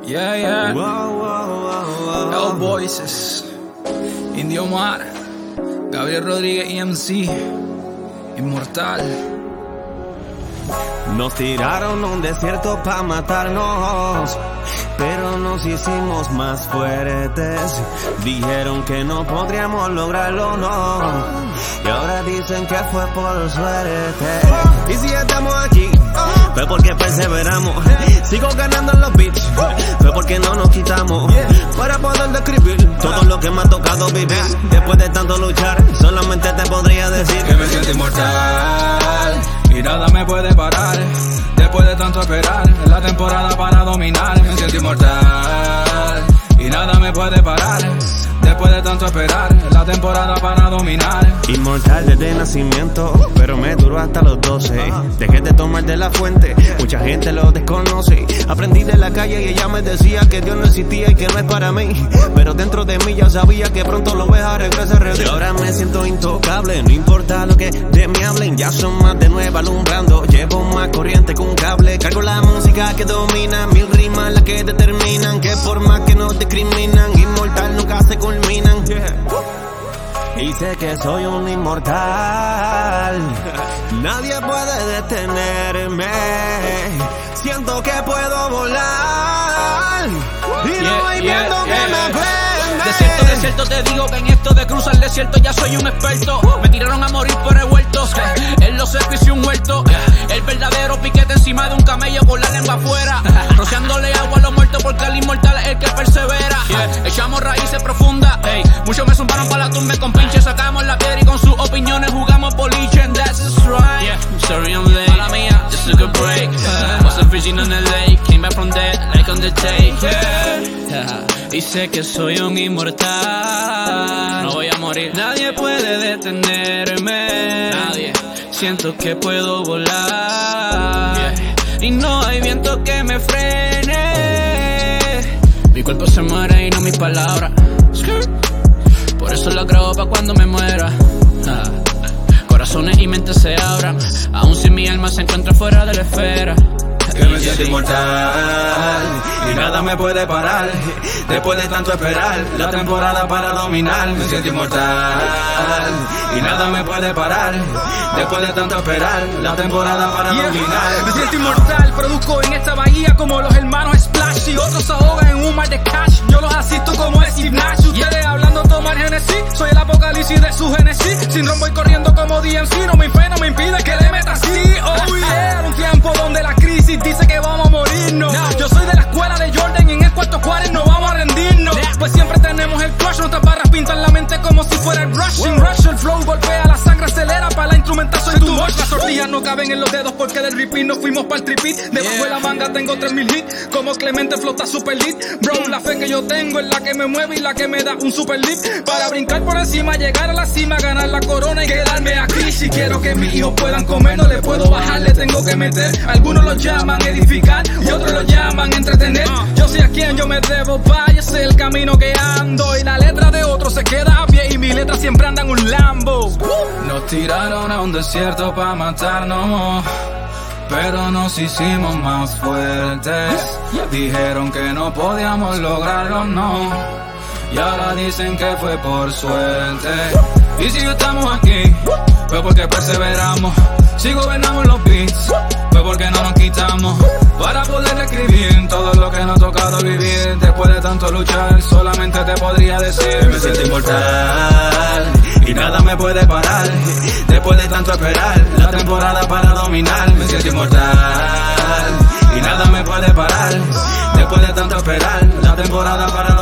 Yeah, yeah. L Voices, Indio Mar, Gabriel Rodríguez EMC, Inmortal. Nos tiraron a un desierto pa' matarnos, pero nos hicimos más fuertes. Dijeron que no podríamos lograrlo, no. Y ahora dicen que fue por suerte. Y si estamos aquí, fue porque perseveramos. Sigo ganando en los beats, fue porque no nos quitamos. Para poder describir todo lo que me ha tocado vivir. Después de tanto luchar, solamente te podría decir que me siento inmortal y nada me puede parar. Después de tanto esperar, es la temporada para dominar. Me siento inmortal y nada me puede parar. Después de tanto esperar, es la temporada para dominar. Inmortal desde nacimiento, pero me duró hasta los 12. Dejé de tomar de la fuente, mucha gente lo desconoce. Aprendí de la calle y ella me decía que Dios no existía y que no es para mí. Pero dentro de mí ya sabía que pronto lo voy a regresar. Y ahora me siento intocable, no importa lo que de mí hablen. Ya son más de 9 alumbrando, llevo más corriente que un cable. Cargo la música que domina, 1000 rimas las que determinan que por más que nos discriminan, inmortal nunca se culminan. Y sé que soy un inmortal, nadie puede detenerme. Siento que puedo volar y no hay viento que me prende. Desierto, te digo que en esto de cruzar el desierto ya soy un experto. Me tiraron a morir por revueltos, en los cercos hice un huerto. El verdadero piquete encima de un camello con la lengua afuera, rociándole agua a los muertos porque el inmortal es el que persevera. Echamos raíces profundas, muchos me zumbaron para la tumba con pinche. Sacamos la piedra y con sus opiniones jugamos boliche, and that's right. Yeah, I'm sorry I'm late, mala mía, just took a break. Wasn't fishing on the lake, came back from dead like on the take. Y sé que soy un inmortal, no voy a morir, nadie puede detenerme. Nadie. Siento que puedo volar, y no hay viento que me frene. Mi cuerpo se muere y no mis palabras. Por eso lo grabo pa' cuando me muera. Corazones y mentes se abran, aun si mi alma se encuentra fuera de la esfera. Que me siento inmortal y nada me puede parar. Después de tanto esperar, la temporada para dominar. Me siento inmortal y nada me puede parar. Después de tanto esperar, la temporada para dominar. Me siento inmortal, produzco en esta bahía como los hermanos Splash. Y otros se ahogan en un mar de cash, yo los asisto como Steve Nash. Ustedes hablando tomar Genesis, soy el apocalipsis de su Genesis. Sin rumbo y corriendo como DMC, no mi fe no me impide que le meta así. Oh yeah, un tiempo donde la crisis dice que vamos a morirnos. Yo soy de la escuela de Jordan y en el cuarto quarter no vamos a rendirnos. Pues siempre tenemos el crush, nuestras barras pintan la mente como si fuera el rush. Sin rush el flow golpea, la sangre acelera, para la instrumental soy tu much. Las tortillas no caben en los dedos porque del repeat nos fuimos para el tripit. Debajo de la manga tengo 3000 hits, como Clemente flota super lit. Bro, la fe que yo tengo es la que me mueve y la que me da un super lift. Para brincar por encima, llegar a la cima, ganar la corona y quedarme aquí. Si quiero que mis hijos puedan comer, no le puedo bajar, le tengo que meter. Algunos lo llaman edificar y otros lo llaman entretener. Yo sé a quién yo me debo, vaya, sé el camino que ando. Y la letra de otro se queda a pie y mi letra siempre anda en un Lambo. Nos tiraron a un desierto pa' matarnos, pero nos hicimos más fuertes. Dijeron que no podíamos lograrlo, no. Y ahora dicen que fue por suerte. Y si estamos aquí, fue porque perseveramos. Si gobernamos los beats, fue porque no nos quitamos. Para poder escribir todo lo que nos ha tocado vivir. Después de tanto luchar, solamente te podría decir que me siento inmortal y nada me puede parar. Después de tanto esperar, la temporada para dominar. Me siento inmortal y nada me puede parar. Después de tanto esperar, la temporada para